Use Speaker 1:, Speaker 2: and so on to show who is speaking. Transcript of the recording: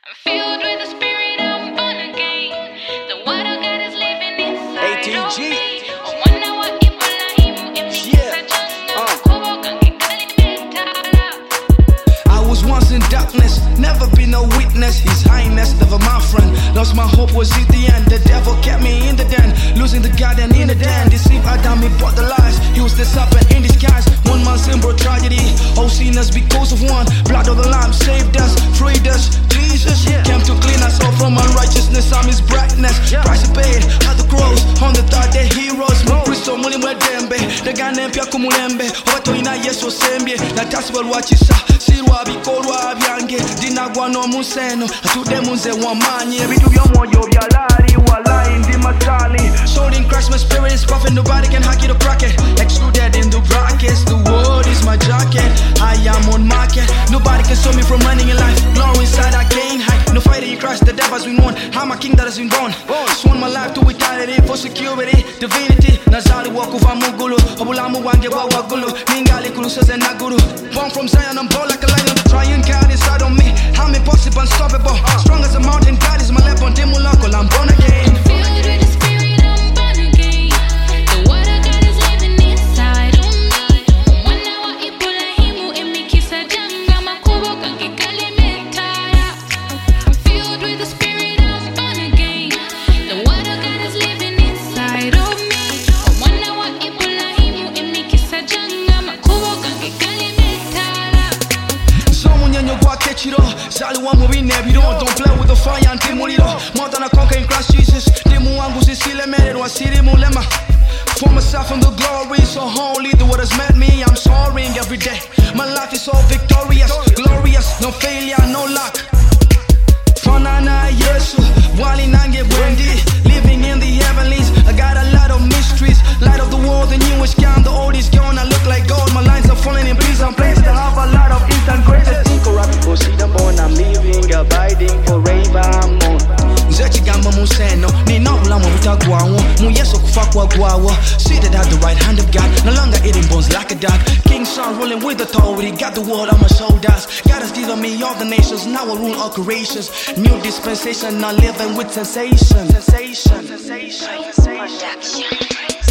Speaker 1: I'm filled with the spirit, I'm born again. The word of God is living inside of me.
Speaker 2: I was once in darkness, never been no witness. His highness, never my friend. Lost my hope, was it the end? The devil kept me in the den, losing the garden in the den. Deceived Adam, he bought the lies. He was the serpent in disguise. One man's sin brought tragedy. All sinners because of one. Blood of the Lamb saved us, freed us. Jesus came to clean us all from unrighteousness. I'm his brightness. Price he paid at the cross. On the third day he rose. Kristo muli mwedembe. The guy named Pia Kumulembe. Obato ina Yesu sembye. Na tasibel wachisa. Sirwa bikolwa byange. Dinagwa no museno. Atude munze wamanyi. Ebitu byomwoyo byalali. Walai ndi matali. Sold in Christ, my spirit is puffing. Nobody can hack it or crack it. Extruded in the brackets. The world is my jacket. I am on market. Nobody can stop me from running in life. Glory inside I can't hide. No fighting in Christ, the devil has been won. I'm a king that has been born. Sworn my life to eternity for security, divinity. Nazali walk over Mugulu. Obulamu wange wa wagulu. Ningali kulusese naguru. Born from Zion, I'm bold like a lion. Trying God inside of me. I'm impossible, unstoppable. Strong as a mountain, God is my weapon. Dimulako, I'm born again. Zaliwa mubine biro. Don't play with the fire until muliro. More than a conquer in Christ Jesus. Dimu wangu zisile mere wasiri mulema. For myself and the glory so holy. The word has met me, I'm soaring every day. My life is so victorious, glorious. No failure, no luck. Fanana Yesu, wali nange Wendy. Living in the heavenlies, I got a lot of mysteries. Light of the world, the new is gone, the old is gone. I look like gold, my lines are falling in pleasant places. I have a lot of instant graces. Incorruptible, see the bone, I'm living, abiding forevermore. Nzechigamba museno, nina ulama mutagwawo. Muyeso kufa kwa gwawo. Seated at the right hand of God, no longer eating bones like a dog. King Son ruling with authority, got the world on my shoulders. God has given me all the nations, now I rule all creations. New dispensation, now living with sensation. Sensation.